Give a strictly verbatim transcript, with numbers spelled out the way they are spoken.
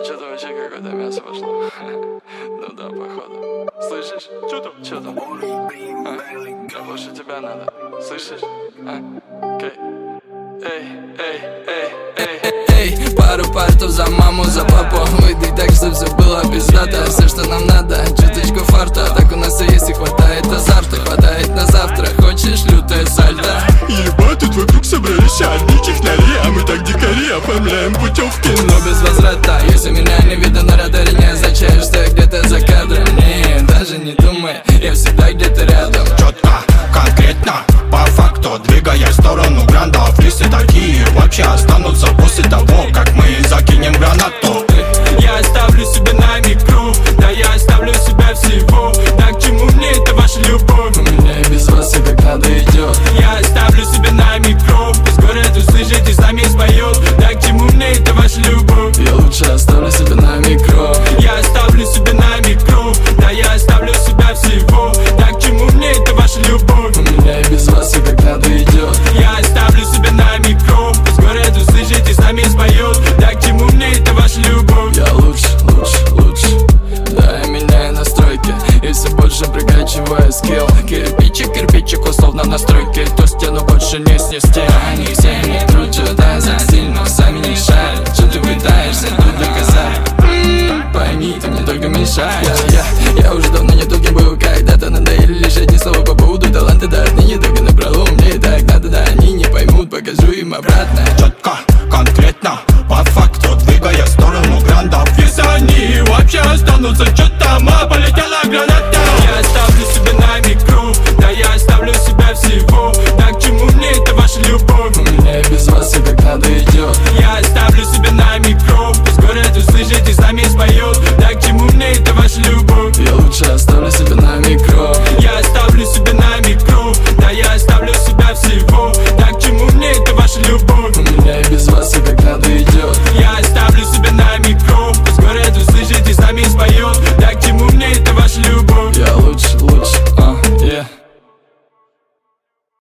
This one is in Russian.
что-то вообще какое-то мясо пошло. Ну да, походу. Слышишь? Что там? Что там? А? Да больше тебя надо. Слышишь? А? Окей. Эй, эй, эй, эй. Эй, пару партов за маму, за папу. Выдай так, чтоб все было пиздато. Все, что нам надо, чуточку фарта. Так у нас и есть, и хватает азарта. Хватает на завтра, хочешь лютое сальто? Ебать, тут вокруг собрались одни технари, а мы так дикари оформляем путевки. Но без возврата, если меня не видно на радаре, не означает, что я где-то за кадром. Не, даже не думай, я всегда где-то рядом. Четко, конкретно, по факту, двигая в сторону грандов. Если такие вообще останутся после того, как мы закинем гранату. Я оставлю себя на микро, да я оставлю себя всего. Так к чему мне это ваша любовь? У меня и без вас все как надо идет. Я оставлю себя на микро, пусть город услышит и сами споет. Так к чему мне это ваша любовь? Я лучше оставлю себя на микро. Я оставлю себя на микро, да я оставлю себя всего. Так к чему мне это ваша любовь? У меня и без вас все как надо идет. Я оставлю себя на микро, пусть город услышит и сами споет. Так к чему мне это ваша любовь? Я лучше, лучше, лучше. Да, я меняю настройки и все больше прикачиваю скилл. Кирпичик, кирпичик, условно на стройке. То стену больше не снести. Они все не крутят, да, за сильно сами не шарят. Что ты пытаешься тут доказать? М-м, пойми, ты мне только мешаешь. Я, я, я уже давно не тут, где был. Когда-то надоели лишь одни слова по поводу таланта. Да, отныне только набрало, мне и так надо. Да, они не поймут, покажу им обратно. Четко, конкретно, по факту, двигая в сторону грандов. Если они вообще останутся, что там, а полетят.